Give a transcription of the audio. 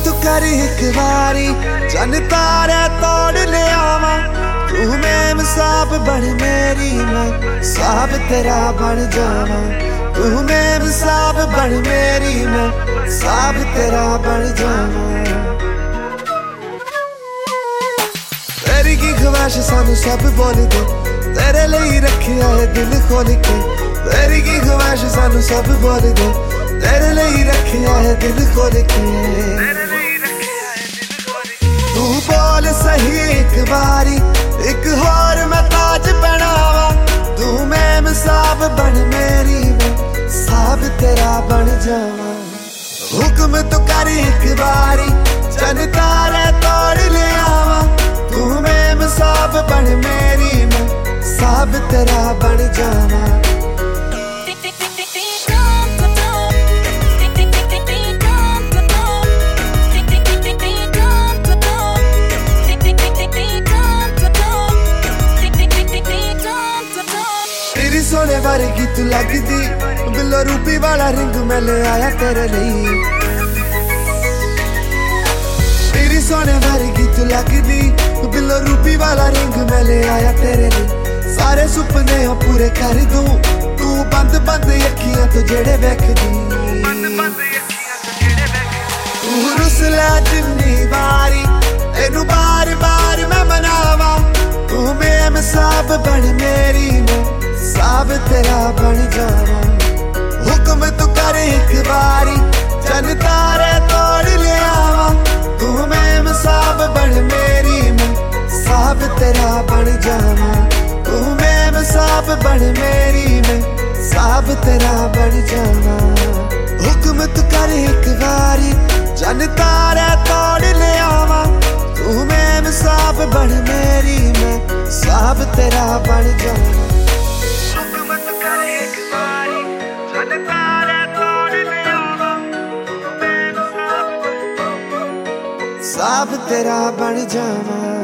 तू कर एक बारी चन तारे तोड़ ले आवा। तू मैं साब बन मेरी, मैं साब तेरा बन जावा। तू मैं साब बन मेरी, मैं साब तेरा बन जावा। तेरी की ख्वाहिश सानू सब बोल दे, तेरे लिए रखिया है दिल खोल के। तेरी की ख्वाहिश सानू सब बोल दे, तेरे लिए रखिया है दिल खोल के। तू बोल सही एक बारी, एक होर मैं ताज पहनावा। तू मैं साब बन मेरी, मैं साब तेरा बन जावा। हुक्म तो कर एक बारी चन तारे तोड़ ले आवा। तू मैं साब बन मेरी, मैं साब तेरा बन जावा। तेरी सोने वर्गी तू लगदी, बिल्लो रूपी वाला रिंग मैं ले आया तेरे लिए। तेरी सोने वर्गी तू लगदी, बिल्लो रूपी वाला रिंग मैं ले आया तेरे लिए। सारे सुपने पूरे कर दूं, तू बंद बंद अखियां तो जेड़े वेखदी। तू रुसला जिन्नी बारी, तेनू बार बार मैं मनावा। तू मैं साब बन मेरी, मैं साब तेरा बन जावा। हुक्म तू कर एक बारी चन तारे तोड़ ले आवा। तू मैं साब बन मेरी, मैं साब तेरा बन जावा। तू मैं साब बन मेरी, मैं साब तेरा बन जावा। हुक्म तू कर एक बारी चन तारे तोड़ ले आवा। तू मैं साब बन मेरी, मैं साब तेरा बन जावा। साब तेरा बन जावा।